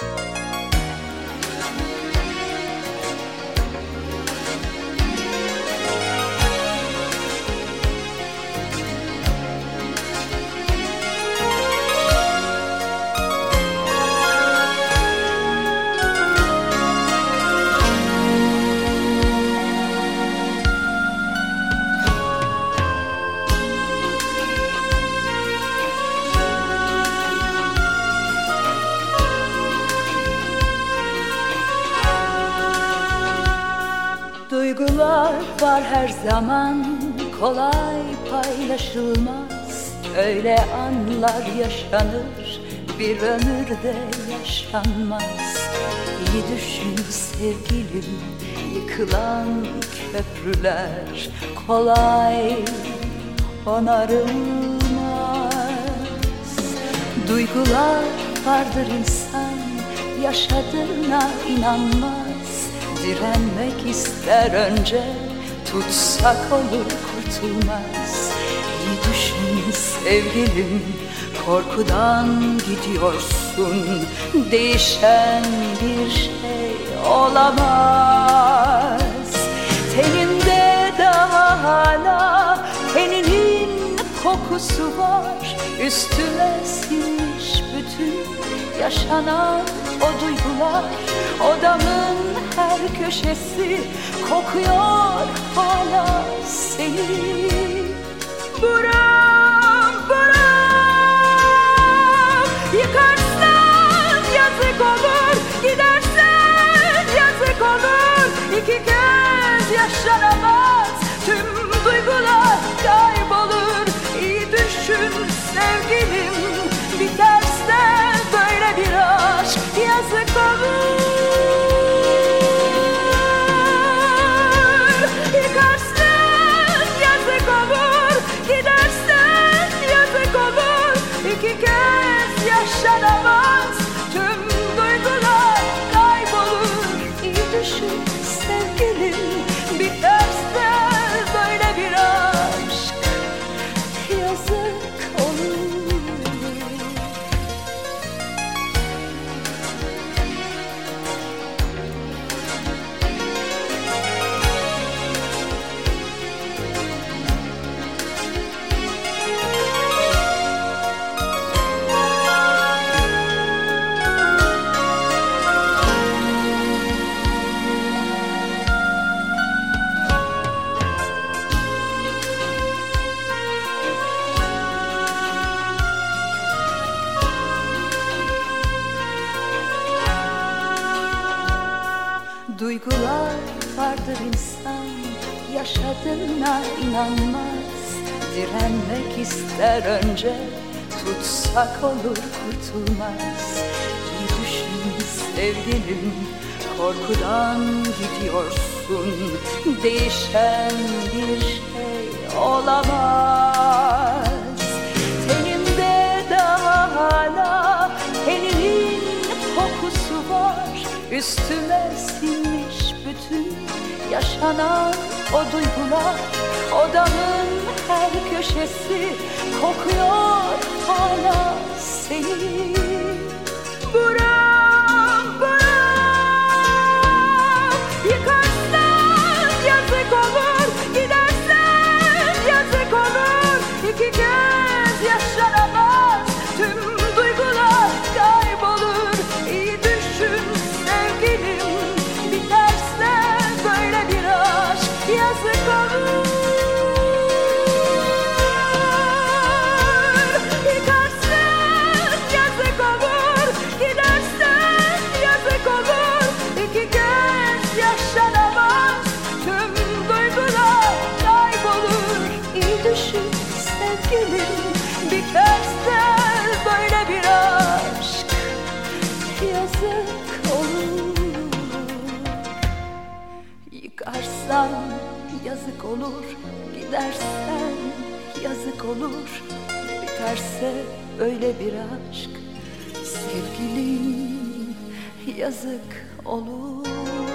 Duygular var her zaman, kolay paylaşılmaz. Öyle anlar yaşanır, bir ömürde yaşanmaz. İyi düşün sevgilim, yıkılan köprüler kolay onarılmaz. Duygular vardır insan, yaşadığına inanmaz. Direnmek ister önce, tutsak olur kurtulmaz. İyi düşün sevgilim, korkudan gidiyorsun. Değişen bir şey olamaz. Teninde daha hala teninin kokusu var. Üstüne sinmiş bütün yaşanan o duygular. Odamın her köşesi kokuyor hala seni. Buram buram, yıkarsan yazık olur, gidersen yazık olur. İki kez yaşanamaz, tüm duygular kaybolur. İyi düşün sevgilim, biterse böyle bir aşk yazık olur. İki kez yaşanamaz, tüm duygular kaybolur. İyi düşün sevgilim, biterse böyle bir aşk yazık olur. Duygular vardır insan, yaşadığına inanmaz. Direnmek ister önce, tutsak olur kurtulmaz. İyi düşün sevgilim, korkudan gidiyorsun. Değişen bir şey olamaz. Tenimde daha hala teninin kokusu var. Üstüme sinmiş bütün yaşanan o duygular. Odamın her köşesi kokuyor hala seni. Buram buram, yıkarsan yazık olur, gidersen yazık olur. İki kez yaşanamaz, tüm duygular kaybolur. İyi düşün sevgilim, biterse böyle bir aşk yazık olur. Yıkarsın yazık olur, gidersen yazık olur. İki kez yaşanamaz, tüm duygular kaybolur. İyi düşün sevgilim, biterse böyle bir aşk yazık olur. Yıkarsan yazık olur, gidersen yazık olur. Biterse öyle bir aşk sevgilim yazık olur.